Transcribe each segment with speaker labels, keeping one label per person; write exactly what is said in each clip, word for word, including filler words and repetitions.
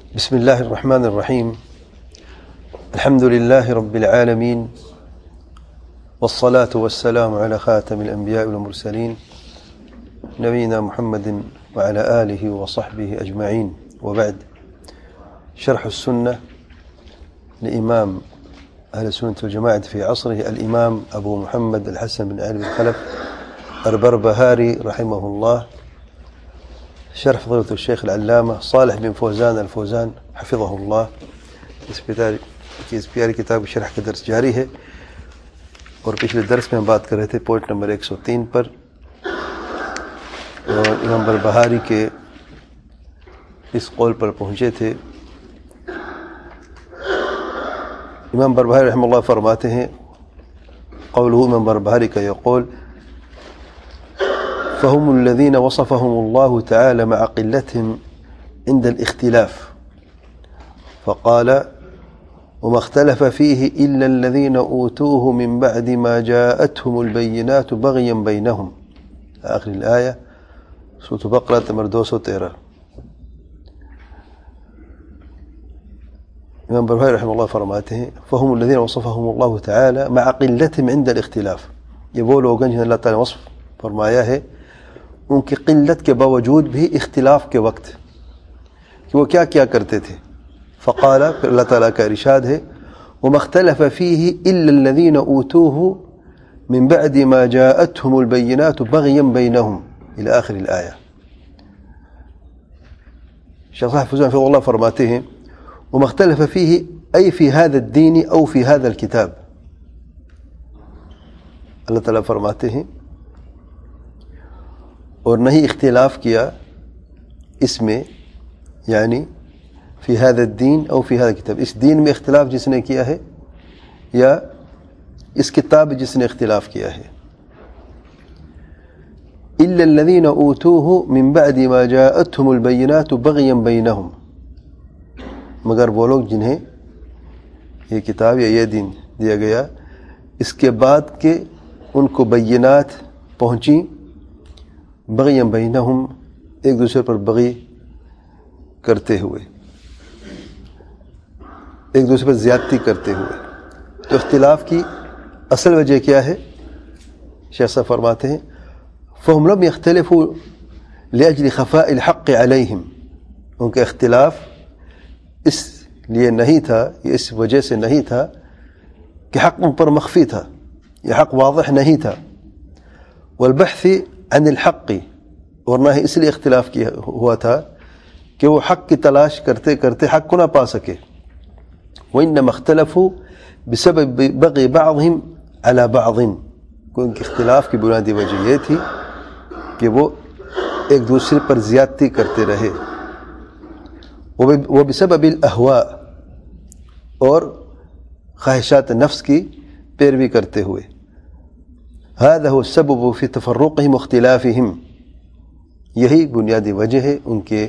Speaker 1: بسم الله الرحمن الرحيم. الحمد لله رب العالمين، والصلاة والسلام على خاتم الأنبياء والمرسلين نبينا محمد وعلى آله وصحبه أجمعين، وبعد. شرح السنة لإمام أهل السنة والجماعة في عصره الإمام أبو محمد الحسن بن علي بن خلف البربهاري رحمه الله، شرح فضيلة الشيخ العلامة صالح بن فوزان الفوزان حفظه الله. اس پیاری کتاب شرح کا درس جاری ہے، اور پچھلے درس میں ہم بات کر رہے تھے پوائنٹ نمبر ایک سو تین پر، اور امام بربہاری کے اس قول پر پہنچے تھے. امام بربہاری رحمہ اللہ فرماتے ہیں، قوله امام بربہاری کا یہ قول: فهم الذين وصفهم الله تعالى مع قلتهم عند الاختلاف، فقال: وما اختلف فيه إلا الذين أوتوه من بعد ما جاءتهم البينات بغيا بينهم، آخر الآية سورة بقرة نمبر دو سو تیرہ. امام بربہاری رحمہ اللہ فرماتے ہیں، فهم الذين وصفهم الله تعالى مع قلتهم عند الاختلاف، یہ وہ لوگ ہیں جنہیں اللہ تعالیٰ نے وصف فرمایا ہے ان کی قلت کے باوجود بھی اختلاف کے وقت کہ وہ کیا کیا کرتے تھے. فقال، پھر اللہ تعالیٰ کا ارشاد ہے، وما اختلف فيه إلا الذين أوتوه من بعد ما جاءتهم البينات بغيا بينهم إلى آخر الآية. شیخ صاحب فوزان حفظہ اللہ فرماتے ہیں، وما اختلف فيه أي في هذا الدين أو في هذا الكتاب. اللہ تعالیٰ فرماتے ہیں اور نہیں اختلاف کیا اس میں، یعنی فی هذا الدین او فی هذا الکتاب، اس دین میں اختلاف جس نے کیا ہے یا اس کتاب جس نے اختلاف کیا ہے. الا الذین اوتوه من بعد ما جاءتهم البینات بغیا بینہم، مگر وہ لوگ جنہیں یہ کتاب یا یہ دین دیا گیا اس کے بعد کہ ان کو بینات پہنچی، بغیا بینہم، ایک دوسرے پر بغی کرتے ہوئے، ایک دوسرے پر زیادتی کرتے ہوئے. تو اختلاف کی اصل وجہ کیا ہے؟ شیخ صاحب فرماتے ہیں، فہم لم یختلفوا لاجل خفاء الحق علیہم، ان کا اختلاف اس لیے نہیں تھا، یہ اس وجہ سے نہیں تھا کہ حق ان پر مخفی تھا، یہ حق واضح نہیں تھا. والبحث عن الحق، اور نہ ہی اس لیے اختلاف کیا ہوا تھا کہ وہ حق کی تلاش کرتے کرتے حق کو نہ پا سکے. وإنما اختلفوا بسبب بغي بعضهم على بعض، ان کے اختلاف کی بنیادی وجہ یہ تھی کہ وہ ایک دوسرے پر زیادتی کرتے رہے. وبسبب الاہواء، اور خواہشات نفس کی پیروی کرتے ہوئے. هذا هو السبب في تفرقهم واختلافهم، یہی بنیادی وجہ ہے ان کے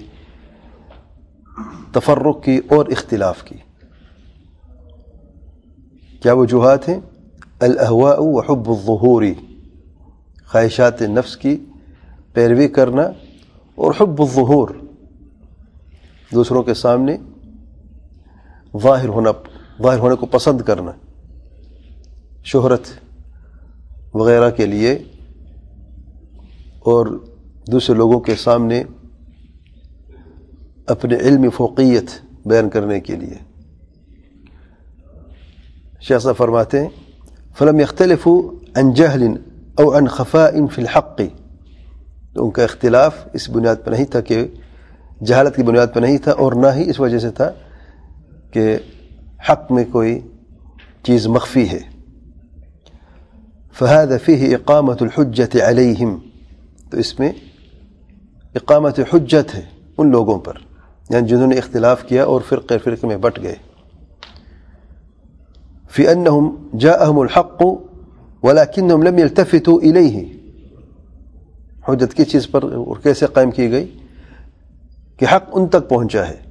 Speaker 1: تفرق کی اور اختلاف کی. کیا وجوہات ہیں؟ الاہواء وحب الظہور، خواہشات نفس کی پیروی کرنا اور حب الظہور، دوسروں کے سامنے ظاہر ہونا، ظاہر ہونے کو پسند کرنا، شہرت وغیرہ کے لیے، اور دوسرے لوگوں کے سامنے اپنے علم فوقیت بیان کرنے کے لیے. شیخ صاحب فرماتے ہیں، فلم يختلفوا عن جہل او عن خفاء فی الحق، تو ان کا اختلاف اس بنیاد پر نہیں تھا کہ جہالت کی بنیاد پر نہیں تھا، اور نہ ہی اس وجہ سے تھا کہ حق میں کوئی چیز مخفی ہے. فهذا فيه اقامت الحجت علیہم، تو اس میں اقامت حجت ہے ان لوگوں پر، یعنی جنہوں نے اختلاف کیا اور فرقے فرقے میں بٹ گئے. فی انہم جاءہم الحق ولکنہم لم یلتفتوا الیہ، حجت کی چیز پر اور کیسے قائم کی گئی کہ حق ان تک پہنچا ہے،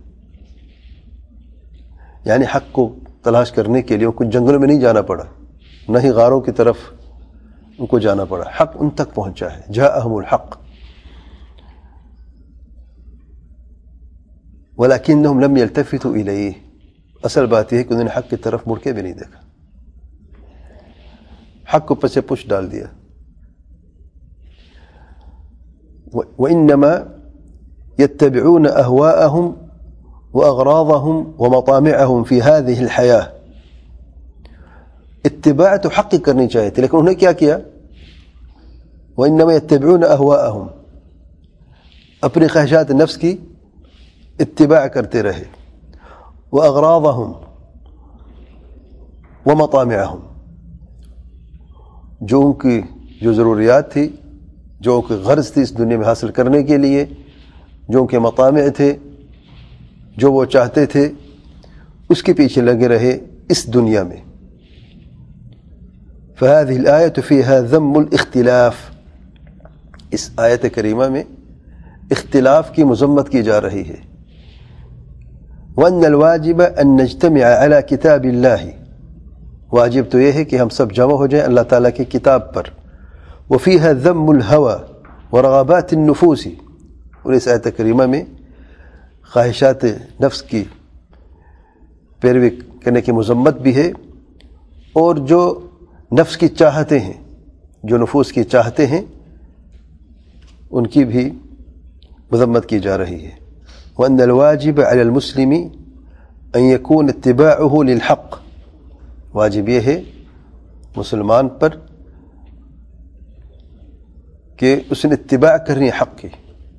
Speaker 1: یعنی حق کو تلاش کرنے کے لیے ان کو جنگلوں میں نہیں جانا پڑا، نہ ہی غاروں کی طرف ان کو جانا پڑا، حق ان تک پہنچا ہے. جاءہم الحق ولكنهم لم يلتفتوا إليه، اصل بات یہ ہے کہ انہوں نے حق کی طرف مڑ کے بھی نہیں دیکھا، حق کو پس سے پش ڈال دیا. وإنما يتبعون أهواءهم وأغراضهم ومطامعهم في هذه الحياة. اتباع تو حق کرنی چاہیے تھی، لیکن انہوں نے کیا کیا؟ وإنما يتبعون أهواءهم، اپنی خواہشات نفس کی اتباع کرتے رہے. وأغراضهم ومطامعهم، جو ان کی جو ضروریات تھی، جو ان کی غرض تھی اس دنیا میں حاصل کرنے کے لیے، جو ان کے مطامع تھے، جو وہ چاہتے تھے، اس کے پیچھے لگے رہے اس دنیا میں. فهذه الآية فيها ذم الاختلاف، اس آیت کریمہ میں اختلاف کی مذمت کی جا رہی ہے. وأن الواجب أن نجتمع على كتاب الله، واجب تو یہ ہے کہ ہم سب جمع ہو جائیں اللہ تعالیٰ کی کتاب پر. وفيها ذم الهوى ورغبات النفوس، اور اس آیت کریمہ میں خواہشات نفس کی پیروی کرنے کی مذمت بھی ہے، اور جو نفس کی چاہتے ہیں، جو نفوس کی چاہتے ہیں، ان کی بھی مذمت کی جا رہی ہے. وأن الواجب على المسلم أن يكون اتباعه للحق، واجب یہ ہے مسلمان پر کہ اس نے اتباع کرنی حق کی.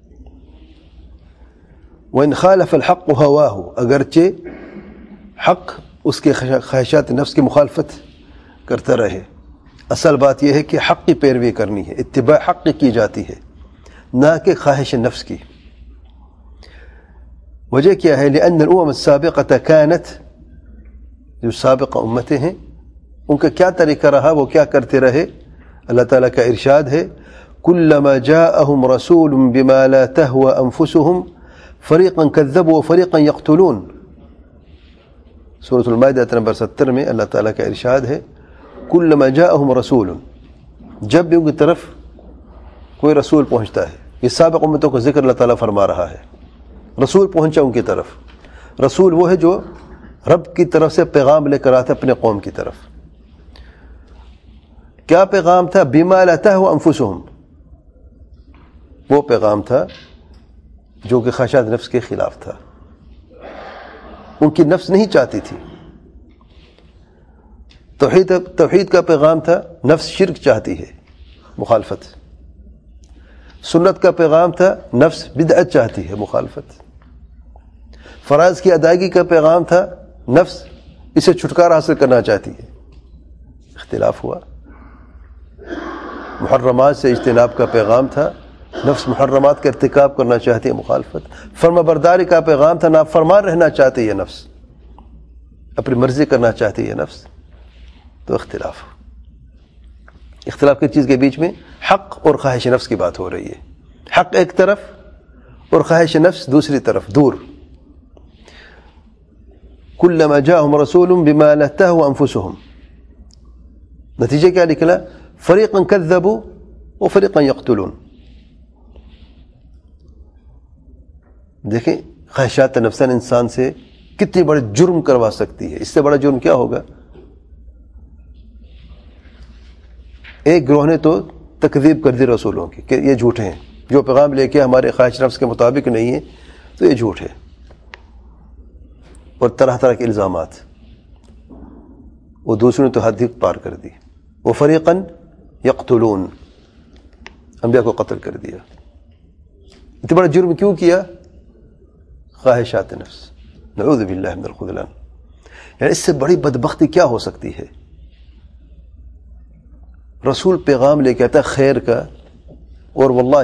Speaker 1: وإن خالف الحق هواه، اگرچہ حق اس کے خواہشات نفس کی مخالفت کرتا رہے. اصل بات یہ ہے کہ حق کی پیروی کرنی ہے، اتباع حق کی جاتی ہے، نہ کہ خواہش نفس کی. وجہ کیا ہے؟ لأن الأمم السابقة كانت، جو سابقہ امتیں ہیں ان کا کیا طریقہ رہا، وہ کیا کرتے رہے. اللہ تعالیٰ کا ارشاد ہے كلما جاءهم رسول بما لا تهوى أنفسهم فريقا كذبوا وفريقا يقتلون. سورۃ المائدہ نمبر ستر میں اللہ تعالیٰ کا ارشاد ہے كلما جاءهم رسول، جب بھی ان کی طرف کوئی رسول پہنچتا ہے. یہ سابق امتوں کا ذکر اللہ تعالیٰ فرما رہا ہے. رسول پہنچا ان کی طرف، رسول وہ ہے جو رب کی طرف سے پیغام لے کر آتا اپنے قوم کی طرف. کیا پیغام تھا؟ بما لا تهوى انفسهم، وہ پیغام تھا جو کہ خواہشات نفس کے خلاف تھا، ان کی نفس نہیں چاہتی تھی. توحید توحید کا پیغام تھا، نفس شرک چاہتی ہے، مخالفت. سنت کا پیغام تھا، نفس بدعت چاہتی ہے، مخالفت. فرائض کی ادائیگی کا پیغام تھا، نفس اسے چھٹکارا حاصل کرنا چاہتی ہے. اختلاف ہوا. محرمات سے اجتناب کا پیغام تھا، نفس محرمات کا ارتکاب کرنا چاہتی ہے، مخالفت. فرما برداری کا پیغام تھا، نافرمان رہنا چاہتی ہے نفس، اپنی مرضی کرنا چاہتی ہے نفس. تو اختلاف اختلاف کی چیز کے بیچ میں حق اور خواہش نفس کی بات ہو رہی ہے. حق ایک طرف اور خواہش نفس دوسری طرف، دور. كلما جاءهم رسول بما لا تهوى انفسهم، نتیجہ کیا نکلا؟ فریقا كذبوا وفریقا يقتلون. دیکھیں خواہشات نفسان انسان سے کتنی بڑے جرم کروا سکتی ہے. اس سے بڑا جرم کیا ہوگا؟ ایک گروہ نے تو تکذیب کر دی رسولوں کی کہ یہ جھوٹے ہیں، جو پیغام لے کے ہمارے خواہش نفس کے مطابق نہیں ہے تو یہ جھوٹ ہے، اور طرح طرح کے الزامات. وہ دوسروں نے تو حد پار کر دی. وہ فریقاً یقتلون، انبیاء کو قتل کر دیا. اتنا بڑا جرم کیوں کیا؟ خواہشات نفس. نعوذ باللہ من الخذلان. یعنی اس سے بڑی بدبختی کیا ہو سکتی ہے؟ رسول پیغام لے کے آتا خیر کا، اور واللہ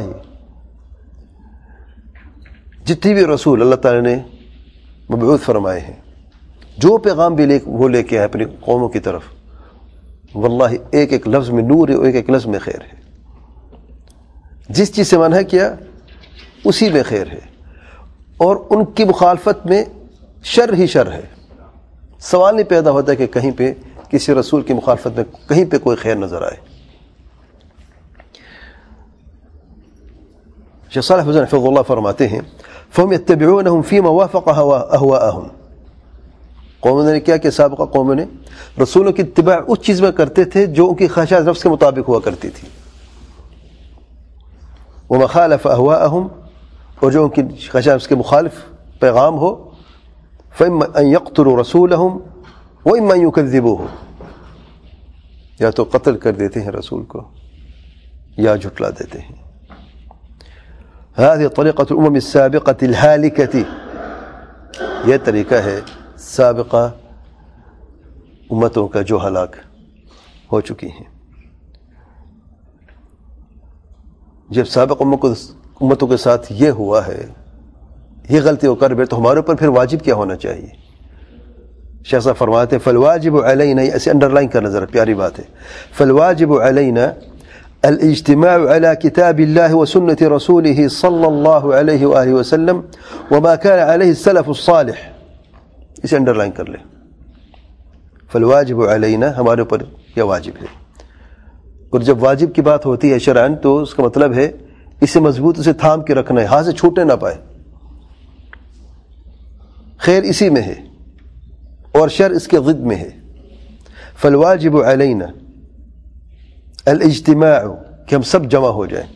Speaker 1: جتنی بھی رسول اللہ تعالی نے مبعوث فرمائے ہیں، جو پیغام بھی لے وہ لے کے آئے اپنی قوموں کی طرف، واللہ ایک ایک لفظ میں نور ہے، ایک ایک لفظ میں خیر ہے. جس چیز سے منع کیا اسی میں خیر ہے، اور ان کی مخالفت میں شر ہی شر ہے. سوال نہیں پیدا ہوتا کہ کہیں پہ کسی رسول کی مخالفت میں کہیں پہ کوئی خیر نظر آئے. شیخ صالح فوزان حفظ اللہ فرماتے ہیں فہم یتبعونہم فیما وافق اہواءہم، قوموں نے کیا کہ سابقہ قوموں نے رسولوں کی اتباع اس چیز میں کرتے تھے جو ان کی خواہشات نفس کے مطابق ہوا کرتی تھی، وما خالف اہواءہم، اور جو ان کی خواہشات نفس کے مخالف پیغام ہو فإما أن يقتلوا رسولهم وإما أن يكذبوه، یا تو قتل کر دیتے ہیں رسول کو یا جھٹلا دیتے ہیں۔ هذه طريقة الأمم السابقة الهالكة، یہ طریقہ ہے سابقہ امتوں کا جو ہلاک ہو چکی ہیں۔ جب سابق امتوں کے ساتھ یہ ہوا ہے، یہ غلطی ہو کر بیٹھ تو ہمارے اوپر پھر واجب کیا ہونا چاہیے؟ شیخ صاحب فرماتے ہیں فالواجب علینا، ایسے انڈر لائن کرنا ذرا پیاری بات ہے، فالواجب علینا الاجتماع على كتاب الله وسنة رسوله صلى الله عليه وآله وسلم وما كان عليه السلف الصالح، اسے انڈر لائن کر لیں، فالواجب علینا ہمارے اوپر یہ واجب ہے۔ اور جب واجب کی بات ہوتی ہے شرعاً تو اس کا مطلب ہے اسے مضبوط اسے تھام کے رکھنا ہے، ہاتھ سے چھوٹنے نہ پائے، خیر اسی میں ہے اور شر اس کے ضد میں ہے۔ فالواجب علینا الاجتماع، کہ ہم سب جمع ہو جائیں،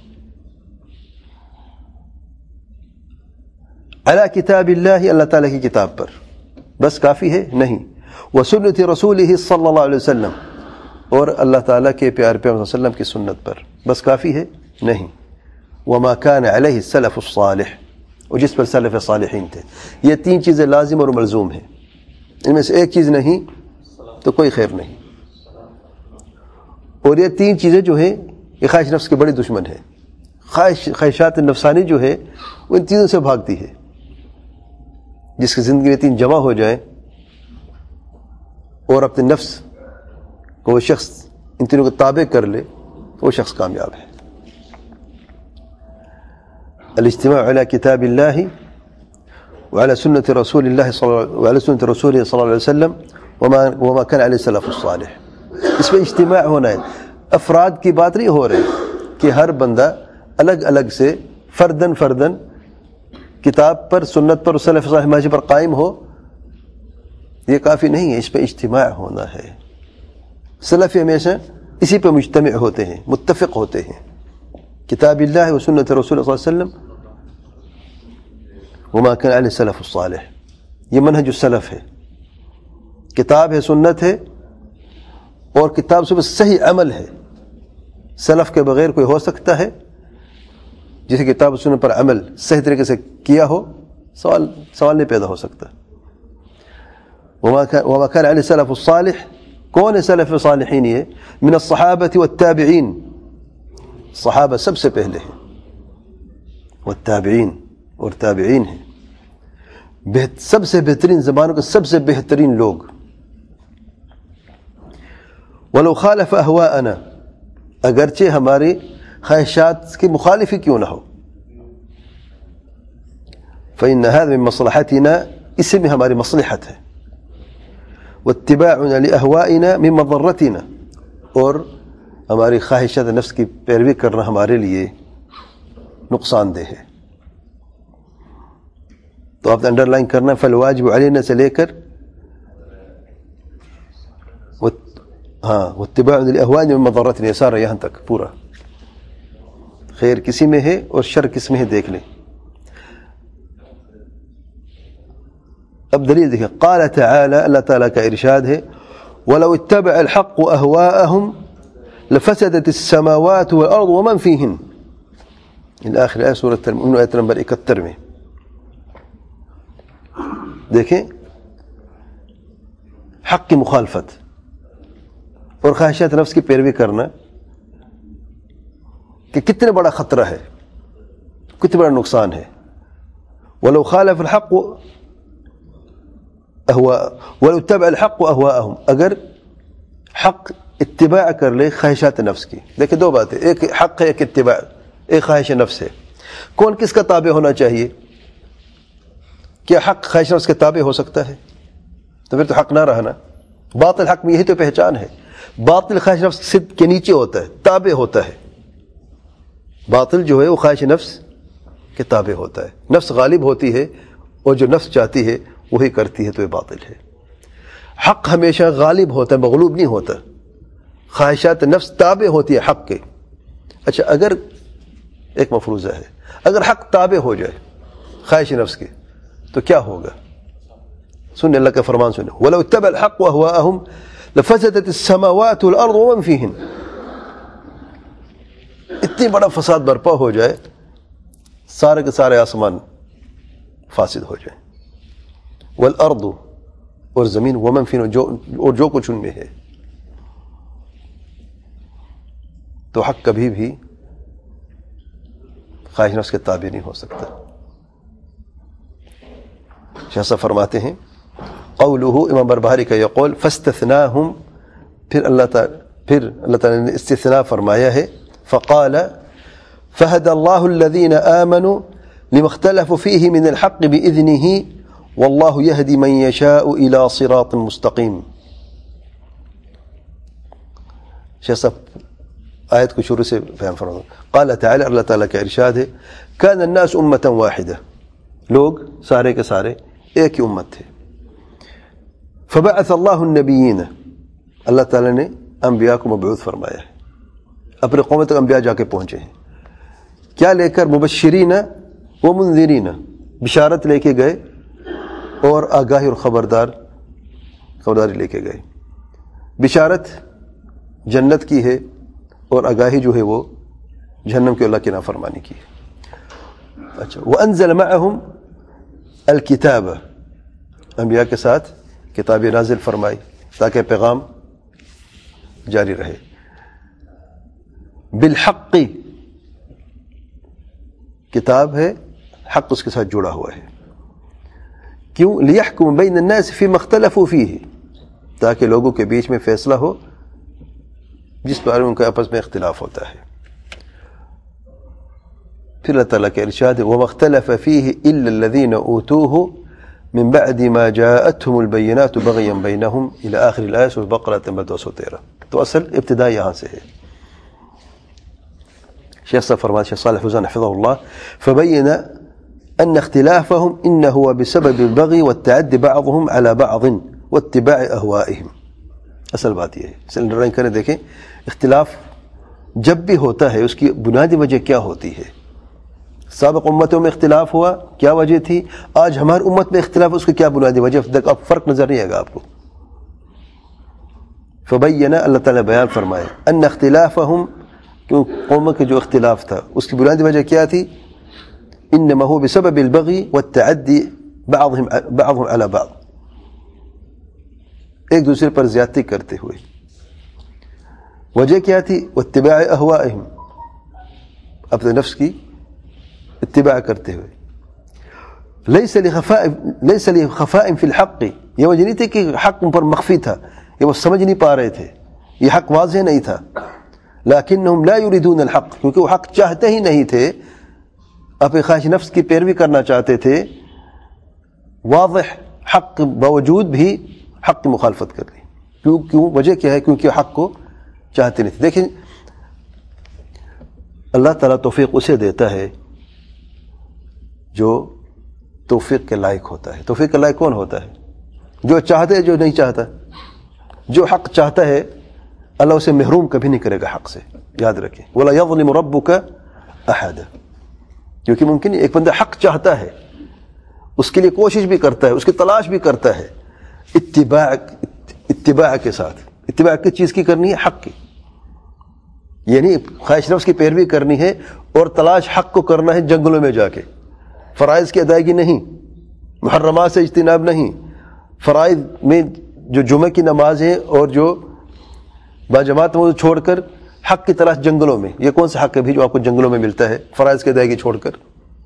Speaker 1: علی کتاب اللہ، اللہ تعالیٰ کی کتاب پر، بس کافی ہے؟ نہیں، وسنت رسولہ صلی اللہ علیہ وسلم، اور اللہ تعالیٰ کے پیارے پیغمبر صلی اللہ علیہ وسلم کی سنت پر، بس کافی ہے؟ نہیں، وما كان علیہ السلف الصالح، اور جس پر سلف صالحین تھے۔ یہ تین چیزیں لازم اور ملزوم ہیں، ان میں سے ایک چیز نہیں تو کوئی خیر نہیں، اور یہ تین چیزیں جو ہیں یہ خواہش نفس کے بڑی دشمن ہے۔ خواہش خواہشات نفسانی جو ہے وہ ان تینوں سے بھاگتی ہے۔ جس کی زندگی میں تین جمع ہو جائیں اور اپنے نفس کو وہ شخص ان تینوں کو تابع کر لے تو وہ شخص کامیاب ہے۔ الاجتماع على كتاب الله وعلى سنة رسول الله صلى وعلى سنة رسوله صلى الله عليه وسلم وما وما كان عليه السلف الصالح، اس میں اجتماع ہونا ہے، افراد کی بات نہیں ہو رہی کہ ہر بندہ الگ الگ سے فردن فردن کتاب پر، سنت پر، سلف صالح منہج پر قائم ہو، یہ کافی نہیں ہے، اس پہ اجتماع ہونا ہے۔ سلف ہمیشہ اسی پہ مجتمع ہوتے ہیں، متفق ہوتے ہیں، کتاب اللہ و سنت رسول اللہ صلی اللہ علیہ وسلم وما كان علیہ السلف الصالح، یہ منہج السلف ہے، کتاب ہے، سنت ہے، اور کتاب سے بس صحیح عمل ہے۔ سلف کے بغیر کوئی ہو سکتا ہے جسے کتاب و سنت پر عمل صحیح طریقے سے کیا ہو؟ سوال سوال نہیں پیدا ہو سکتا۔ وما كان علیہ السلف الصالح، کون ہے سلف صالحین؟ یہ من الصحابہ والتابعین، صحابہ سب سے پہلے ہیں، والتابعین، اور تابعین ہیں، سب سے بہترین زمانوں کے سب سے بہترین لوگ۔ ولو خالف اہواءنا، اگرچہ ہماری خواہشات کی مخالفی کیوں نہ ہو، فإن هذا من مصلحتنا، اس میں ہماری مصلحت ہے، واتباعنا لأهوائنا من مضرتنا، اور ہماری خواہشات نفس کی پیروی کرنا ہمارے لیے نقصان دہ ہے۔ تو آپ نے انڈر لائن کرنا فالواجب علینا سے لے کر ہاں واتباع الاهوائنا من مضرتنا، یہ سارا یہاں تک پورا، خیر کسی میں ہے اور شر کس میں ہے دیکھ لیں۔ اب دلیل دیکھیں، قال تعالی، اللہ تعالیٰ کا ارشاد ہے وَلَوْ اتَّبَعَ الْحَقُّ أَهْوَاءَهُمْ لَفَسَدَتِ السَّمَاوَاتُ وَالْأَرْضُ وَمَنْ فِيهِنْ، الآخر آیت سورۃ المؤمنون آیت نمبر اکہتر میں دیکھیں، حق کی مخالفت اور خواہشات نفس کی پیروی کرنا کہ کتنے بڑا خطرہ ہے، کتنا بڑا نقصان ہے۔ وَلَوْ خَالَفَ الْحَقُّ وَلَوْ اتَّبَعَ الْحَقُّ أَهْوَاءَهُمْ، اگر حق اتباع کر لے خواہشات نفس کی۔ دیکھیں دو باتیں، ایک حق ہے، ایک اتباع، ایک خواہش نفس ہے۔ کون کس کا تابع ہونا چاہیے؟ کیا حق خواہش نفس کے تابع ہو سکتا ہے؟ تو پھر تو حق نہ رہنا۔ باطل حق میں یہی تو پہچان ہے، باطل خواہش نفس صدق کے نیچے ہوتا ہے، تابع ہوتا ہے۔ باطل جو ہے وہ خواہش نفس کہ تابع ہوتا ہے. نفس غالب ہوتی ہے اور جو نفس چاہتی ہے وہی کرتی ہے تو یہ باطل ہے. حق ہمیشہ غالب ہوتا ہے، مغلوب نہیں ہوتا. خواہشات نفس تابع ہوتی ہے حق کے. اچھا اگر ایک مفروضہ ہے، اگر حق تابع ہو جائے خواہش نفس کے تو کیا ہوگا؟ سنیں اللہ کا فرمان سنیں، وَلَوْ اتَّبَعَ الْحَقُّ وَأَهْوَاءَهُمْ لَفَسَدَتِ السَّمَاوَاتُ وَالْأَرْضُ وَمَنْ فِيهِنَّ. اتنی بڑا فساد برپا ہو جائے سارے کے سارے آسمان فاسد ہو جائیں، والارض اور زمین، ومن فیہن جو اور جو کچھ ان میں ہے. تو حق کبھی بھی خواہش نفس کے تابع نہیں ہو سکتا. شاہ صاحب فرماتے ہیں قولہ، امام بربہاری کا یہ قول، فاستثناہم، پھر اللہ تعالی پھر اللہ تعالی نے استثناء فرمایا ہے. فقال فهدى الله الذين آمنوا لما اختلفوا فيه من الحق بإذنه والله يهدي من يشاء إلى صراط مستقيم. شاہ صاحب آیت کو شروع سے بیان فرمایا. قال تعالی، اللہ تعالیٰ کا ارشاد ہے، كان الناس أمة واحدة، لوگ سارے کے سارے ایک ہی امت تھے. فبعث الله النبيين، اللہ تعالیٰ نے انبیاء کو مبعوث فرمایا ہے، اپنے قوم تک انبیاء جا کے پہنچے ہیں. کیا لے کر؟ مبشرین و منذرین، بشارت لے کے گئے اور آگاہی اور خبردار خبرداری لے کے گئے. بشارت جنت کی ہے اور آگاہی جو ہے وہ جہنم کے اللہ کی نافرمانی کی ہے. اچھا، وانزل معهم الکتاب، انبیاء کے ساتھ کتاب نازل فرمائی تاکہ پیغام جاری رہے. بالحق، کتاب ہے، حق اس کے ساتھ جڑا ہوا ہے. کیوں؟ لیحکم بین الناس فیما اختلفوا فیہ، تاکہ لوگوں کے بیچ میں فیصلہ ہو جس بارے میں ان کا آپس میں اختلاف ہوتا ہے. پھر اللہ تعالیٰ کے ارشاد ہے وَمَا اخْتَلَفَ فِيهِ إِلَّا الَّذِينَ أُوتُوهُ مِن بَعْدِ مَا جَاءَتْهُمُ الْبَيِّنَاتُ بَغْيًا بَيْنَهُمْ إِلَى آخر الآیت سورۃ بقرہ نمبر دو سو تیرہ. تو اصل ابتدا یہاں سے ہے. شیخ صاحب فرماتے ہیں، شیخ صالح فوزان حفظه الله، فبين أن اختلافهم إنه هو بسبب البغي والتعدي بعضهم على بعض واتباع أهوائهم. اصل بات یہ ہے، سلنڈرائن کریں دیکھیں اختلاف جب بھی ہوتا ہے اس کی بنیادی وجہ کیا ہوتی ہے. سابق امتوں میں اختلاف ہوا، کیا وجہ تھی؟ آج ہماری امت میں اختلاف، اس کی کیا بنیادی وجہ؟ اب فرق نظر نہیں آئے گا آپ کو. فبین، اللہ تعالیٰ بیان فرمائے، ان اختلافهم، کیوں قوموں کے جو اختلاف تھا اس کی بنیادی وجہ کیا تھی؟ انما هو بسبب البغي والتعدي بعضهم بعضهم على بعض، ایک دوسرے پر زیادتی کرتے ہوئے. وجہ کیا تھی؟ واتباع اهوائهم، اپنے نفس کی اتباع کرتے ہوئے. لیس لخفاء لیس لخفاء فی الحق، یہ وجہ نہیں تھی کہ حق ان پر مخفی تھا، یہ وہ سمجھ نہیں پا رہے تھے، یہ حق واضح نہیں تھا. لیکنہم لا یریدون الحق، کیونکہ وہ حق چاہتے ہی نہیں تھے، اپنے خواہش نفس کی پیروی کرنا چاہتے تھے، واضح حق باوجود بھی حق کی مخالفت کر لی. کیوں کیوں وجہ کیا ہے؟ کیونکہ حق کو چاہتے نہیں تھے. دیکھیں اللہ تعالیٰ توفیق اسے دیتا ہے جو توفیق کے لائق ہوتا ہے. توفیق کے لائق کون ہوتا ہے؟ جو چاہتا ہے، جو نہیں چاہتا. جو حق چاہتا ہے اللہ اسے محروم کبھی نہیں کرے گا حق سے، یاد رکھیں. وَلَا يَظْلِمُ رَبُّكَ أَحَدًا، کیونکہ ممکن ایک بندہ حق چاہتا ہے، اس کے لیے کوشش بھی کرتا ہے، اس کی تلاش بھی کرتا ہے، اتباع اتباع کے ساتھ. اتباع کس چیز کی کرنی ہے؟ حق کی. یعنی خواہش نفس کی پیروی کرنی ہے اور تلاش حق کو کرنا ہے جنگلوں میں جا کے. فرائض کی ادائیگی نہیں، محرمات سے اجتناب نہیں. فرائض میں جو جمعہ کی نماز ہے اور جو باجماعت موضوع چھوڑ کر حق کی تلاش جنگلوں میں، یہ کون سا حق ہے بھی جو آپ کو جنگلوں میں ملتا ہے فرائض کی ادائیگی چھوڑ کر؟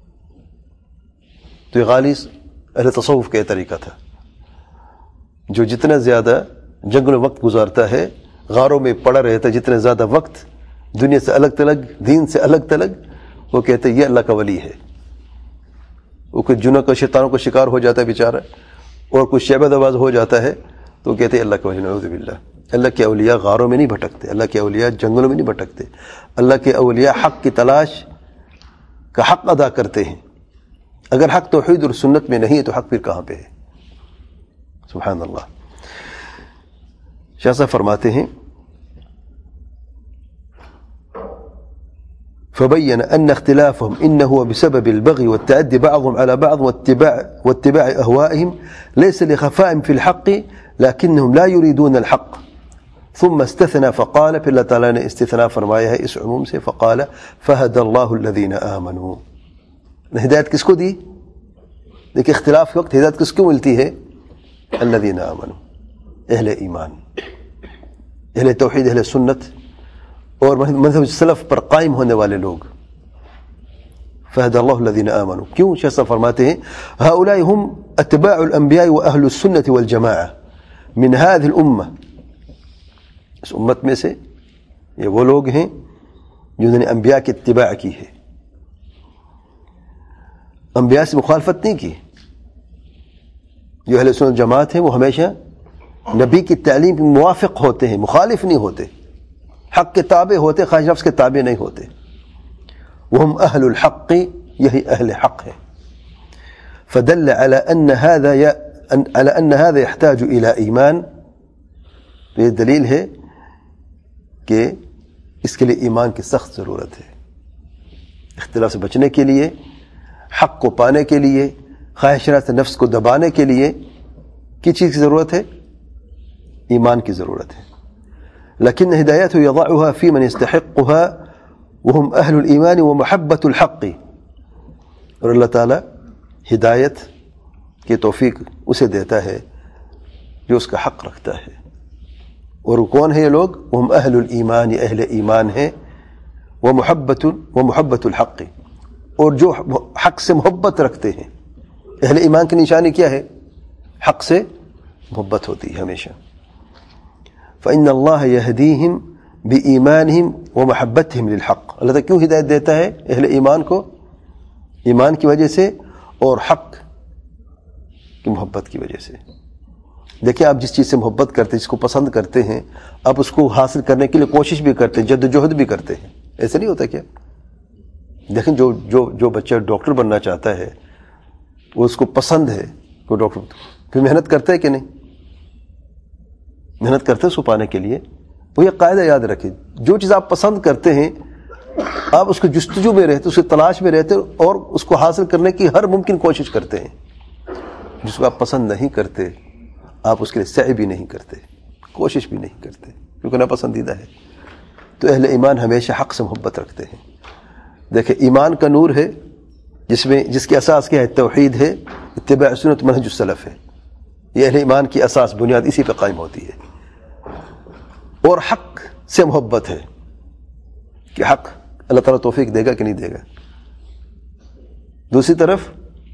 Speaker 1: تو یہ غالب اہل تصوف کا طریقہ تھا. جو جتنا زیادہ جنگلوں وقت گزارتا ہے، غاروں میں پڑا رہتا ہے، جتنے زیادہ وقت دنیا سے الگ تلگ، دین سے الگ تلگ، وہ کہتے ہیں یہ اللہ کا ولی ہے. وہ کچھ جنوں کا شیطانوں کا شکار ہو جاتا ہے بیچارہ، اور کچھ شعبہ دواز ہو جاتا ہے تو کہتے ہیں اللہ کا ولی. نعوذ باللہ. اللہ کے اولیاء غاروں میں نہیں بھٹکتے، اللہ کے اولیاء جنگلوں میں نہیں بھٹکتے. اللہ کے اولیاء حق کی تلاش کا حق ادا کرتے ہیں. اگر حق توحید اور سنت میں نہیں ہے تو حق پھر کہاں پہ ہے؟ سبحان اللہ. شاہ صاحب فرماتے ہیں فبين أن اختلافهم إنه بسبب البغي والتعدي بعضهم على بعض واتباع, واتباع أهوائهم ليس لخفاء في الحق لكنهم لا يريدون الحق. ثم استثنى فقال في الله تعالى نے استثناء فرمایا ہے اس عموم سے فقال فهدى الله الذين آمنوا. ہدایت کس کو دی؟ دیکھیں اختلاف کے وقت ہدایت کس کو ملتی ہے؟ الذين آمنوا، اہل ایمان، اہل توحید، اہل سنت اور مذہب سلف پر قائم ہونے والے لوگ. فهدى الله الذين آمنوا. کیوں؟ شیخ صاحب فرماتے ہیں هؤلاء هم اتباع الانبیاء واهل السنة والجماعة من هذه الامة. اس امت میں سے یہ وہ لوگ ہیں جنہوں نے انبیاء کی اتباع کی ہے، انبیاء سے مخالفت نہیں کی. جو اہل سنت جماعت ہیں وہ ہمیشہ نبی کی تعلیم کے موافق ہوتے ہیں، مخالف نہیں ہوتے، حق کے تابع ہوتے، خواہش نفس کے تابع نہیں ہوتے. وهم اہل الحق، یہی اہل حق ہے. فدل على ان هذا على ان هذا يحتاج الى ایمان. یہ دلیل ہے کہ اس کے لیے ایمان کی سخت ضرورت ہے. اختلاف سے بچنے کے لیے، حق کو پانے کے لیے، خواہشات نفس کو دبانے کے لیے کس چیز کی ضرورت ہے؟ ایمان کی ضرورت ہے. لیکن ہدایت یضعها فی من يستحقها وهم اہل الایمان ومحبت الحق. اور اللہ تعالی ہدایت کی توفیق اسے دیتا ہے جو اس کا حق رکھتا ہے. اور کون ہے یہ لوگ؟ وهم اہل الایمان، یہ اہل ایمان ہیں، ومحبت ومحبت الحق، اور جو حق سے محبت رکھتے ہیں. اہل ایمان کی نشانی کیا ہے؟ حق سے محبت ہوتی ہے ہمیشہ. فإن اللہ یہدیہم بإیمانہم ومحبتہم للحق. اللہ تعالیٰ کیوں ہدایت دیتا ہے اہل ایمان کو؟ ایمان کی وجہ سے اور حق کی محبت کی وجہ سے. دیکھیں آپ جس چیز سے محبت کرتے ہیں، جس کو پسند کرتے ہیں، آپ اس کو حاصل کرنے کے لیے کوشش بھی کرتے ہیں، جد و جہد بھی کرتے ہیں. ایسا نہیں ہوتا کیا؟ دیکھیں جو جو جو بچہ ڈاکٹر بننا چاہتا ہے وہ اس کو پسند ہے کہ ڈاکٹر، پھر محنت کرتا ہے کہ نہیں؟ محنت کرتے ہیں اس کو پانے کے لیے. وہ یہ قاعدہ یاد رکھیں، جو چیز آپ پسند کرتے ہیں آپ اس کو جستجو میں رہتے، اس کی تلاش میں رہتے اور اس کو حاصل کرنے کی ہر ممکن کوشش کرتے ہیں. جس کو آپ پسند نہیں کرتے آپ اس کے لیے سعی بھی نہیں کرتے، کوشش بھی نہیں کرتے، کیونکہ ناپسندیدہ ہے. تو اہل ایمان ہمیشہ حق سے محبت رکھتے ہیں. دیکھیں ایمان کا نور ہے جس میں جس کی اساس کیا ہے؟ توحید ہے، اتباع سنت، منہج السلف ہے. یہ اہل ایمان کی اساس، بنیاد اسی پہ قائم ہوتی ہے. اور حق سے محبت ہے کہ حق اللہ تعالیٰ توفیق دے گا کہ نہیں دے گا. دوسری طرف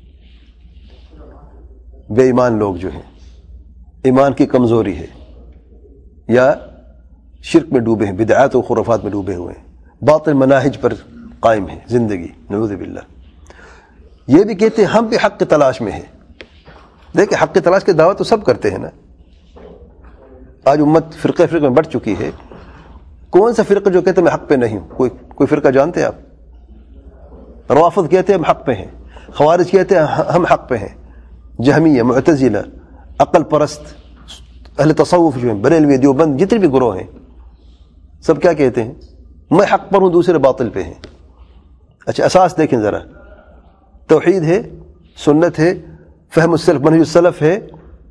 Speaker 1: بے ایمان لوگ جو ہیں، ایمان کی کمزوری ہے یا شرک میں ڈوبے ہیں، بدعات و خرافات میں ڈوبے ہوئے ہیں، باطل مناہج پر قائم ہے زندگی، نعوذ باللہ. یہ بھی کہتے ہیں ہم بھی حق کی تلاش میں ہیں. دیکھیں حق کی تلاش کی دعوت تو سب کرتے ہیں نا. آج امت فرقے فرقے میں بڑھ چکی ہے. کون سا فرقہ جو کہتے ہیں میں حق پہ نہیں ہوں؟ کوئی کوئی فرقہ جانتے ہیں آپ؟ روافض کہتے ہیں ہم حق پہ ہیں، خوارج کہتے ہیں ہم حق پہ ہیں، جہمیہ، معتزلہ، عقل پرست، اہل تصوف جو ہیں، بریلوی، دیوبند، جتنے بھی گروہ ہیں سب کیا کہتے ہیں؟ میں حق پر ہوں، دوسرے باطل پہ ہیں. اچھا اساس دیکھیں ذرا، توحید ہے، سنت ہے، فہم السلف، منہج السلف ہے.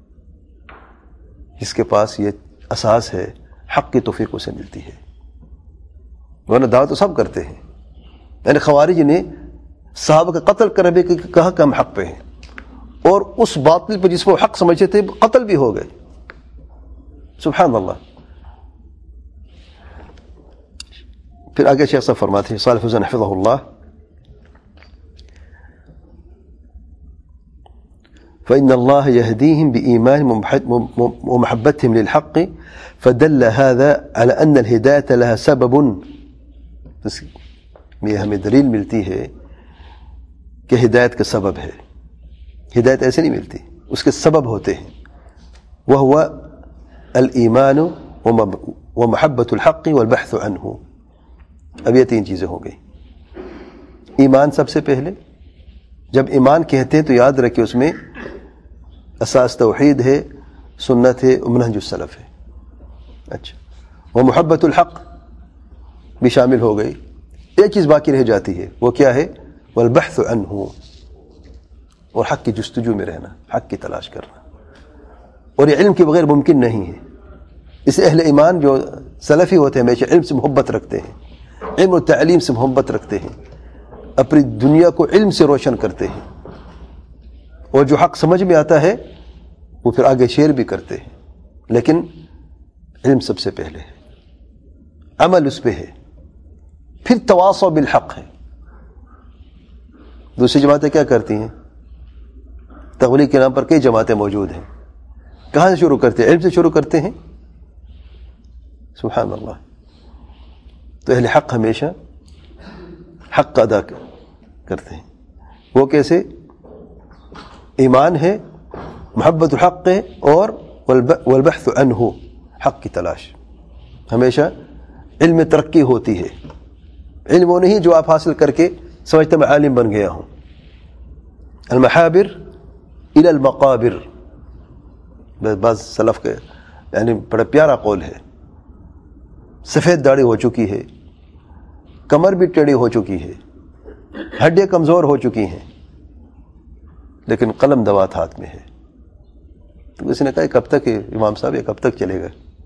Speaker 1: جس کے پاس یہ اساس ہے حق کی توفیق اسے ملتی ہے. ورنہ دعوت تو سب کرتے ہیں. یعنی خوارج نے صحابہ کا قتل کر بھی کہا کہ ہم حق پہ ہیں، اور اس باطل پہ جس کو حق سمجھتے تھے قتل بھی ہو گئے. سبحان اللہ. پھر آگے شیخ صاحب فرماتے ہیں صالح حسین حفظہ اللہ، فإن الله يهديهم بإيمانهم ومحبتهم للحق فدل هذا على أن الهداية لها سبب. یہ ہمیں دلیل ملتی ہے کہ ہدایت کا سبب ہے. ہدایت ایسے نہیں ملتی، اس کے سبب ہوتے ہیں. وهو الإيمان ومحبة الحق والبحث عنه. اب یہ تین چیزیں ہو گئی. ایمان سب سے پہلے، جب ایمان کہتے ہیں تو یاد رکھیں اس میں اساس توحید ہے، سنت ہے، منہج السلف ہے. اچھا، وہ محبت الحق بھی شامل ہو گئی. ایک چیز باقی رہ جاتی ہے، وہ کیا ہے؟ والبحث عنہ، اور حق کی جستجو میں رہنا، حق کی تلاش کرنا. اور یہ علم کے بغیر ممکن نہیں ہے. اس اہل ایمان جو سلفی ہوتے ہیں ہمیشہ علم سے محبت رکھتے ہیں، علم و تعلیم سے محبت رکھتے ہیں، اپنی دنیا کو علم سے روشن کرتے ہیں، اور جو حق سمجھ میں آتا ہے وہ پھر آگے شیئر بھی کرتے ہیں. لیکن علم سب سے پہلے ہے، عمل اس پہ ہے، پھر تواصو بالحق ہے. دوسری جماعتیں کیا کرتی ہیں؟ تبلیغ کے نام پر کئی جماعتیں موجود ہیں. کہاں سے شروع کرتے ہیں؟ علم سے شروع کرتے ہیں. سبحان اللہ. تو اہل حق ہمیشہ حق ادا کرتے ہیں. وہ کیسے؟ ایمان ہے، محبت الحق ہے، اور والبحث عنہ، حق کی تلاش. ہمیشہ علم میں ترقی ہوتی ہے. علم وہ نہیں جو آپ حاصل کر کے سمجھتے میں عالم بن گیا ہوں. المحابر الى المقابر، بعض سلف کے یعنی بڑا پیارا قول ہے. سفید داڑھی ہو چکی ہے، کمر بھی ٹیڑھی ہو چکی ہے، ہڈیاں کمزور ہو چکی ہیں، لیکن قلم دوات ہاتھ میں ہے. تو کسی نے کہا کب تک امام صاحب یہ کب تک چلے گا؟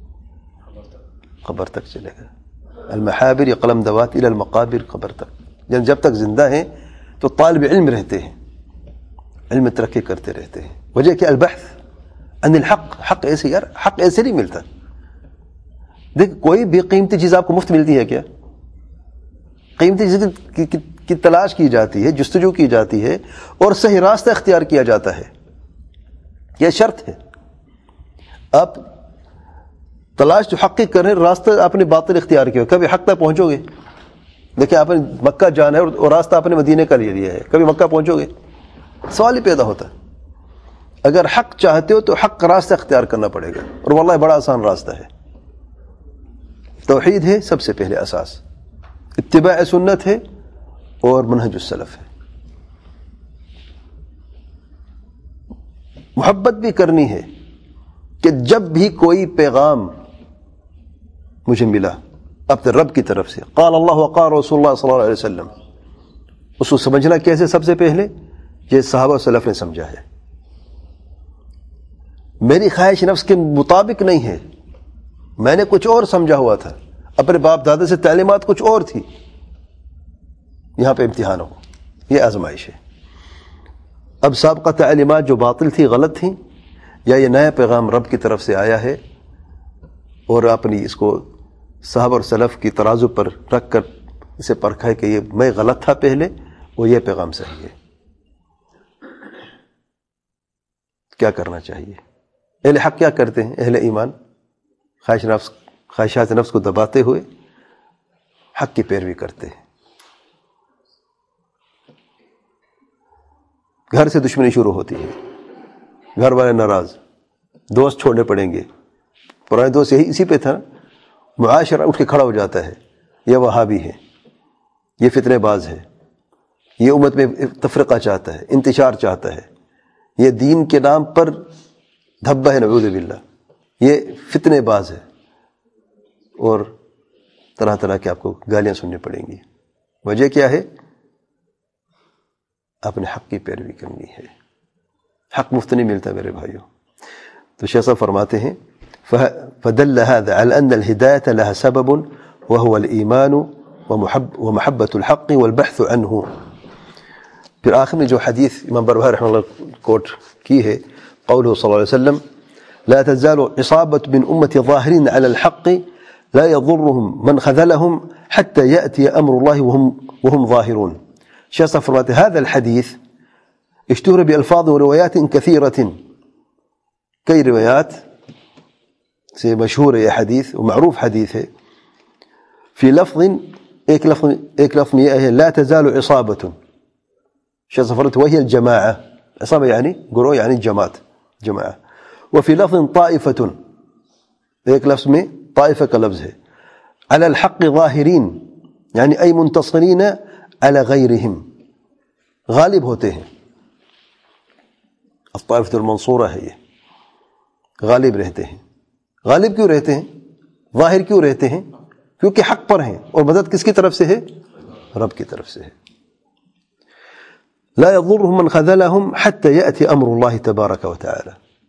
Speaker 1: قبر تک چلے گا. المحابر یا قلم دوات الى المقابر، قبر تک. جب تک زندہ ہیں تو طالب علم رہتے ہیں، علم ترقی کرتے رہتے ہیں. وجہ کہ البحث عن الحق، حق ایسے یار حق ایسے نہیں ملتا. دیکھ کوئی بھی قیمتی چیز آپ کو مفت ملتی ہے کیا؟ قیمتی چیز کی, کی, کی تلاش کی جاتی ہے، جستجو کی جاتی ہے، اور صحیح راستہ اختیار کیا جاتا ہے. یہ شرط ہے. آپ تلاش جو حق کی کر رہے ہیں، راستہ آپ نے باطل اختیار کیا، کبھی حق تک پہنچو گے؟ دیکھیں آپ نے مکہ جانا ہے اور راستہ آپ نے مدینے کا لے لیا ہے، کبھی مکہ پہنچو گے؟ سوال ہی پیدا ہوتا ہے. اگر حق چاہتے ہو تو حق کا راستہ اختیار کرنا پڑے گا، اور واللہ بڑا آسان راستہ ہے. توحید ہے سب سے پہلے اساس، اتباع سنت ہے، اور منہج السلف ہے. محبت بھی کرنی ہے کہ جب بھی کوئی پیغام مجھے ملا اپنے رب کی طرف سے، قال اللہ وقال رسول اللہ صلی اللہ علیہ وسلم، اس کو سمجھنا کیسے؟ سب سے پہلے یہ صحابہ و سلف نے سمجھا ہے. میری خواہش نفس کے مطابق نہیں ہے، میں نے کچھ اور سمجھا ہوا تھا، اپنے باپ دادا سے تعلیمات کچھ اور تھی. یہاں پہ امتحان ہو، یہ آزمائش ہے. اب سابقہ تعلیمات جو باطل تھی، غلط تھیں، یا یہ نیا پیغام رب کی طرف سے آیا ہے، اور اپنی اس کو صحابہ اور سلف کی ترازو پر رکھ کر اسے پرکھا ہے کہ یہ میں غلط تھا پہلے، وہ یہ پیغام صحیح ہے. کیا کرنا چاہیے؟ اہل حق کیا کرتے ہیں؟ اہل ایمان خواہش نفس خواہشات نفس کو دباتے ہوئے حق کی پیروی کرتے ہیں. گھر سے دشمنی شروع ہوتی ہے، گھر والے ناراض، دوست چھوڑنے پڑیں گے. پرانے دوست یہی اسی پہ تھا. معاشرہ اٹھ کے کھڑا ہو جاتا ہے، یہ وہابی ہے، یہ فتنے باز ہے، یہ امت میں تفرقہ چاہتا ہے، انتشار چاہتا ہے، یہ دین کے نام پر دھبہ ہے، نعوذ باللہ، یہ فتنے باز ہے، اور طرح طرح کے آپ کو گالیاں سننی پڑیں گی. وجہ کیا ہے؟ اپنے حق کی پیروی کرنی ہے. حق مفت نہیں ملتا میرے بھائیوں. تو شیخ صاحب فرماتے ہیں فدل هذا على أن الهداية لها سبب وهو الإيمان ومحب ومحبة الحق والبحث عنه. پھر آخر میں جو حدیث امام بربہاری رحمہ اللہ کوٹ کی ہے، قوله صلی اللہ علیہ وسلم لا تزال عصابة من أمتي ظاهرين على الحق لا يضرهم من خذلهم حتى يأتي أمر الله وهم وهم ظاهرون. شیخ صاحب فرماتے هذا الحديث اشتهر بألفاظ وروايات كثيرة. کئی روایات سے مشہور ہے یہ حدیث، ومعروف حدیث ہے. فی لفظ ایک لفظ ایک لفظ میں ہے لا تزال عصابة. شیخ صاحب فرماتے وهي الجماعة. عصابة يعني گروہ، يعني جماعت، جماعة. وفي لفظ طائفة، ایک لفظ میں طائفہ کا لفظ ہے. على الحق ظاہرین، یعنی أي منتصرین على غیرہم، غالب ہوتے ہیں الطائفۃ المنصورہ ہے، یہ غالب رہتے ہیں. غالب کیوں رہتے ہیں؟ ظاہر کیوں رہتے ہیں؟ کیونکہ حق پر ہیں، اور مدد کس کی طرف سے ہے؟ رب کی طرف سے ہے. لا يضرهم من خذلهم حتى يأتي امر الله تبارک وتعالى.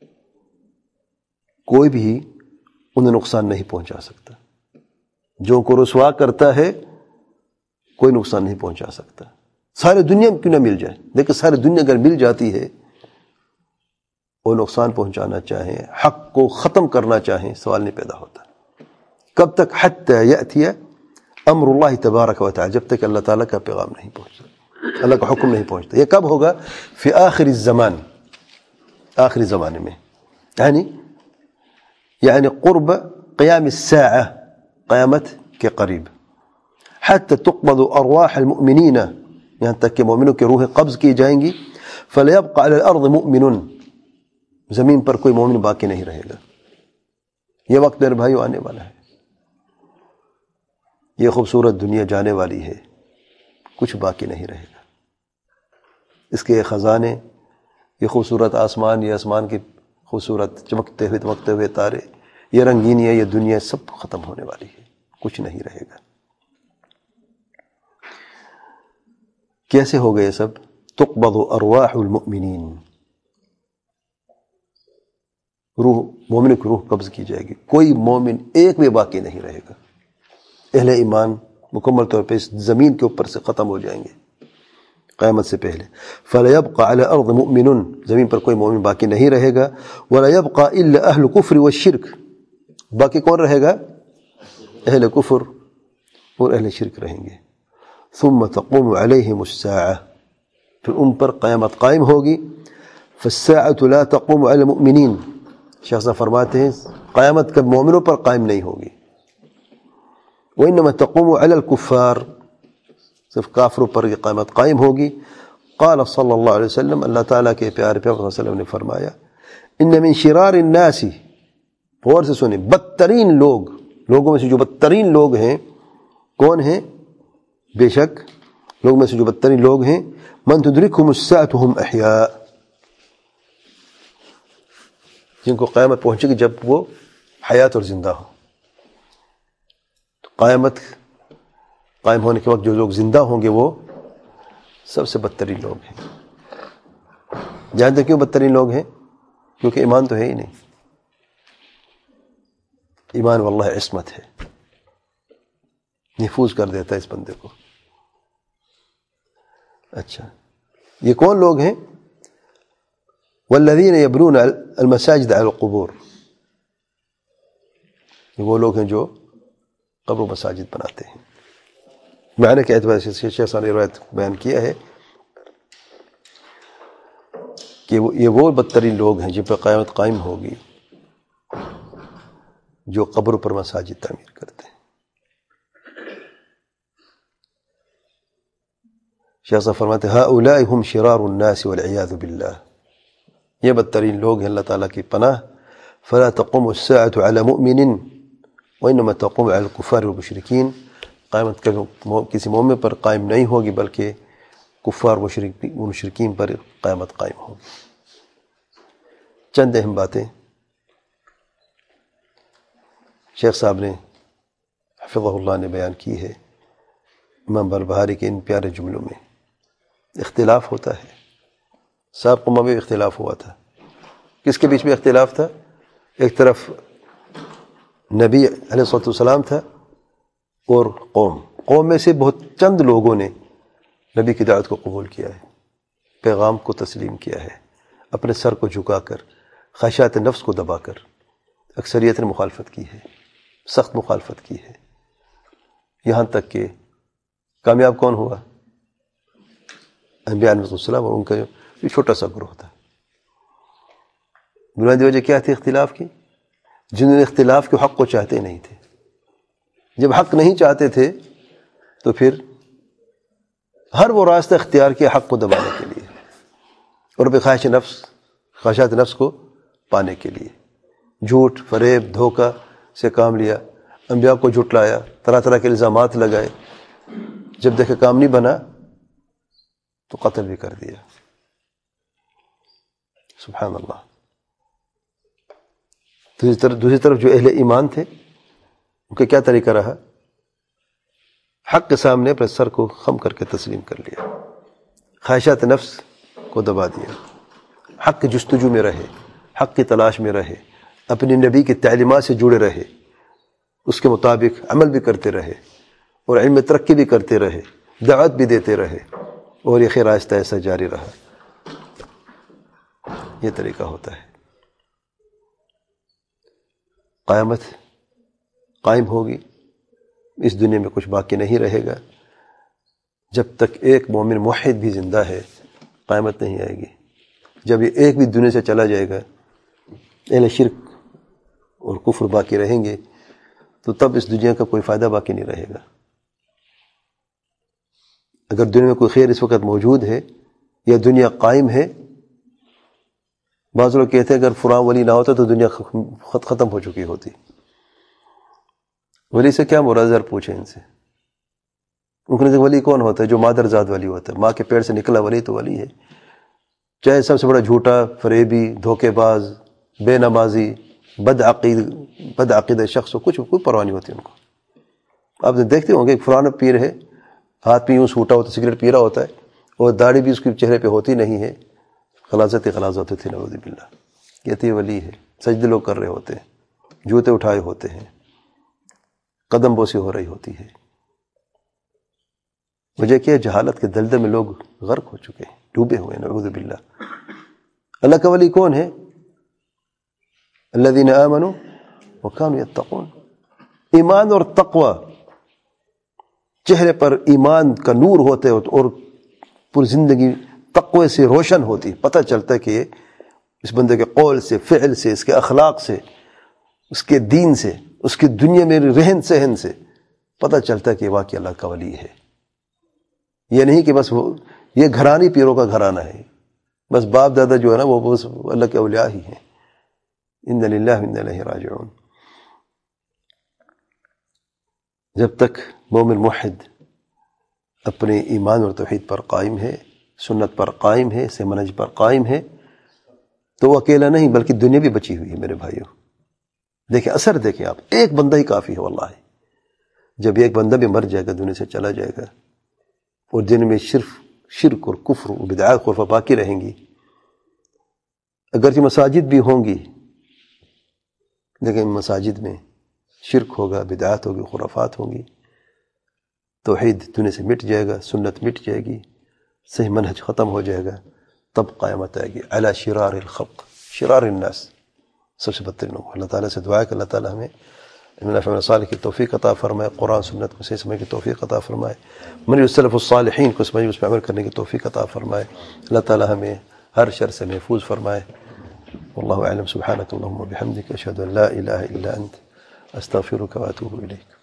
Speaker 1: کوئی بھی انہیں نقصان نہیں پہنچا سکتا. جو کو رسوا کرتا ہے کوئی نقصان نہیں پہنچا سکتا. ساری دنیا کیوں نہ مل جائے، لیکن ساری دنیا اگر مل جاتی ہے وہ نقصان پہنچانا چاہیں، حق کو ختم کرنا چاہیں، سوال نہیں پیدا ہوتا. کب تک؟ حتی یأتی امر اللہ تبارک و تعالی، جب تک اللہ تعالیٰ کا پیغام نہیں پہنچتا، اللہ کا حکم نہیں پہنچتا. یہ کب ہوگا؟ فی آخر الزمان، آخری زمانے میں، یعنی یعنی قرب قیام الساعہ، قیامت کے قریب. حتی تقبض ارواح المؤمنین، یہاں تک کہ مومنوں کی روحیں قبض کی جائیں گی. فلیبقى علی الارض مؤمن، زمین پر کوئی مومن باقی نہیں رہے گا. یہ وقت میرے بھائیو آنے والا ہے. یہ خوبصورت دنیا جانے والی ہے، کچھ باقی نہیں رہے گا. اس کے خزانے، یہ خوبصورت آسمان، یہ آسمان کی خوبصورت چمکتے ہوئے دمکتے ہوئے تارے، یہ رنگینی ہے، یہ دنیا سب ختم ہونے والی ہے، کچھ نہیں رہے گا. کیسے ہوگا یہ سب؟ تقبض ارواح المؤمنین، روح مومن کی روح قبض کی جائے گی، کوئی مومن ایک بھی باقی نہیں رہے گا. اہل ایمان مکمل طور پہ اس زمین کے اوپر سے ختم ہو جائیں گے قیامت سے پہلے. فَلَيَبْقَى عَلَى الْأَرْضِ مُؤْمِنٌ، زمین پر کوئی مومن باقی نہیں رہے گا. وَلَا يَبْقَى إِلَّا أَهْلُ الْكُفْرِ وَالشِّرْكِ، باقی کون رہے گا؟ اہل کفر اور اہل شرک رہیں گے. ثُمَّ تَقُومُ عَلَيْهِمُ السَّاعَةُ، پھر ان پر قیامت قائم ہوگی. فَالسَّاعَةُ لَا تَقُومُ عَلَى الْمُؤْمِنِينَ، شیخ صاحب فرماتے ہیں قیامت کب مومنوں پر قائم نہیں ہوگی. وَإِنَّمَا تَقُومُ عَلَى الْكُفَّارِ، صرف کافروں پر یہ قیامت قائم ہوگی. قال صلی اللہ علیہ وسلم، اللہ تعالیٰ کے پیارے پیغمبر صلی اللہ علیہ وسلم نے فرمایا، ان من شرار الناس، غور سے سنیں، بدترین لوگ، لوگوں میں سے جو بدترین لوگ ہیں کون ہیں؟ بے شک لوگوں میں سے جو بدترین لوگ ہیں، من تدرکہم الساعة وهم احیاء، جن کو قیامت پہنچے گی جب وہ حیات اور زندہ ہو. قیامت قائم ہونے کے وقت جو لوگ زندہ ہوں گے وہ سب سے بدترین لوگ ہیں. جانتے کیوں بدترین لوگ ہیں؟ کیونکہ ایمان تو ہے ہی نہیں. ایمان واللہ عصمت ہے، محفوظ کر دیتا ہے اس بندے کو. اچھا، یہ کون لوگ ہیں؟ والذین یبنون المساجد علی القبور، یہ وہ لوگ ہیں جو قبر و مساجد بناتے ہیں. معنی کے اعتبار سے شیخ صاحب نے روایت بیان کیا ہے کہ یہ وہ بدترین لوگ ہیں جن پر قیامت قائم ہوگی جو قبر پر مساجد تعمیر کرتے ہیں. شیخ صاحب فرماتے ہیں ہؤلاء هم شرار الناس والعیاذ باللہ، یہ بدترین لوگ ہیں، اللہ تعالیٰ کی پناہ. فلا تقوم الساعة على مؤمن وانما تقوم على الكفار والمشرکین، قیامت کسی مومن پر قائم نہیں ہوگی بلکہ کفار و مشرکین پر قیامت قائم ہوگی. چند اہم باتیں شیخ صاحب نے حفظہ اللہ نے بیان کی ہے امام بربہاری کے ان پیارے جملوں میں. اختلاف ہوتا ہے، سابق امہ میں اختلاف ہوا تھا. کس کے بیچ میں اختلاف تھا؟ ایک طرف نبی علیہ الصلوۃ والسلام تھا اور قوم قوم میں سے بہت چند لوگوں نے نبی کی دعوت کو قبول کیا ہے، پیغام کو تسلیم کیا ہے، اپنے سر کو جھکا کر، خواہشات نفس کو دبا کر. اکثریت نے مخالفت کی ہے، سخت مخالفت کی ہے، یہاں تک کہ کامیاب کون ہوا؟ انبیاء علیہ السلام، اور ان کا یہ چھوٹا سا گروہ تھا. بنیادی وجہ کیا تھی اختلاف کی؟ جنہوں نے اختلاف کے حق کو چاہتے نہیں تھے. جب حق نہیں چاہتے تھے تو پھر ہر وہ راستہ اختیار کیا حق کو دبانے کے لیے اور بے خواہش نفس خواہشات نفس کو پانے کے لیے. جھوٹ، فریب، دھوکہ سے کام لیا، انبیاء کو جھٹلایا، طرح طرح کے الزامات لگائے. جب دیکھے کام نہیں بنا تو قتل بھی کر دیا. سبحان اللہ. دوسری طرف دوسری طرف جو اہل ایمان تھے ان کا کیا طریقہ رہا؟ حق کے سامنے اپنے سر کو خم کر کے تسلیم کر لیا، خواہشات نفس کو دبا دیا، حق کی جستجو میں رہے، حق کی تلاش میں رہے، اپنی نبی کی تعلیمات سے جڑے رہے، اس کے مطابق عمل بھی کرتے رہے اور علم ترقی بھی کرتے رہے، دعوت بھی دیتے رہے، اور یہ خیر آہستہ ایسا جاری رہا. یہ طریقہ ہوتا ہے. قیامت قائم ہوگی، اس دنیا میں کچھ باقی نہیں رہے گا. جب تک ایک مومن موحد بھی زندہ ہے قیامت نہیں آئے گی. جب یہ ایک بھی دنیا سے چلا جائے گا، اہل شرک اور کفر باقی رہیں گے، تو تب اس دنیا کا کوئی فائدہ باقی نہیں رہے گا. اگر دنیا میں کوئی خیر اس وقت موجود ہے یا دنیا قائم ہے، بعض لوگ کہتے ہیں اگر فلاں ولی نہ ہوتا تو دنیا خط ختم ہو چکی ہوتی. ولی سے کیا مراد؟ ذرا پوچھیں ان سے. ان کو ولی کون ہوتا ہے؟ جو مادر زاد ولی ہوتا ہے، ماں کے پیٹ سے نکلا ولی تو ولی ہے. چاہے سب سے بڑا جھوٹا، فریبی، دھوکے باز، بے نمازی، بد عقید بد عقیدہ شخص ہو، کچھ کوئی پرواہ نہیں ہوتی ان کو. آپ دیکھتے ہوں گے فلاں پیر ہے، ہاتھ میں یوں سوٹا ہوتا ہے، سگریٹ پی رہا ہوتا ہے، اور داڑھی بھی اس کے چہرے پہ ہوتی نہیں ہے، غلاظت غلاظ ہوتی تھی، نعوذ باللہ. کہتے ولی ہے. سجدے لوگ کر رہے ہوتے ہیں، جوتے اٹھائے ہوتے ہیں، قدم بوسی ہو رہی ہوتی ہے. وجہ کیا؟ جہالت کے دلدل میں لوگ غرق ہو چکے ہیں، ڈوبے ہوئے ہیں، نعوذ باللہ. اللہ کا ولی کون ہے؟ الذین آمنوا وکانوا یتقون. ایمان اور تقوی، چہرے پر ایمان کا نور ہوتے اور پوری زندگی تقوی سے روشن ہوتی. پتہ چلتا ہے کہ اس بندے کے قول سے، فعل سے، اس کے اخلاق سے، اس کے دین سے، اس کی دنیا میں رہن سہن سے پتہ چلتا ہے کہ واقعی اللہ کا ولی ہے. یہ نہیں کہ بس وہ یہ گھرانی پیروں کا گھرانہ ہے، بس باپ دادا جو ہے نا وہ بس اللہ کے اولیاء ہی ہیں. ان للہ و انا الیہ راجعون. جب تک مومن موحد اپنے ایمان اور توحید پر قائم ہے، سنت پر قائم ہے، سے منہج پر قائم ہے، تو وہ اکیلا نہیں بلکہ دنیا بھی بچی ہوئی ہے. میرے بھائیوں دیکھیں، اثر دیکھیں آپ، ایک بندہ ہی کافی ہے واللہ. جب ایک بندہ بھی مر جائے گا، دنیا سے چلا جائے گا، اور دن میں صرف شرک اور کفر اور بدعات خرفہ باقی رہیں گی. اگرچہ مساجد بھی ہوں گی لیکن مساجد میں شرک ہوگا، بدعات ہوگی، خرافات ہوں گی. توحید دنیا سے مٹ جائے گا، سنت مٹ جائے گی، صحیح منہج ختم ہو جائے گا. تب قیامت آئے گی. علی شرار الخلق، شرار الناس، سب سے بدترین لوگ. اللہ تعالیٰ سے دعا ہے کہ اللہ تعالیٰ ہمیں علم نافع عمل صالح کی توفیق عطا فرمائے، قرآن سنت کو صحیح سمجھ کی توفیق عطا فرمائے، منہج السلف الصالحین کو سمجھ اس پہ عمل کرنے کی توفیق عطا فرمائے. اللہ تعالیٰ ہمیں ہر شر سے محفوظ فرمائے. واللہ اعلم. سبحانک اللہم وبحمدک، اشہد ان لا الہ الا انت، استغفرک واتوب الیک.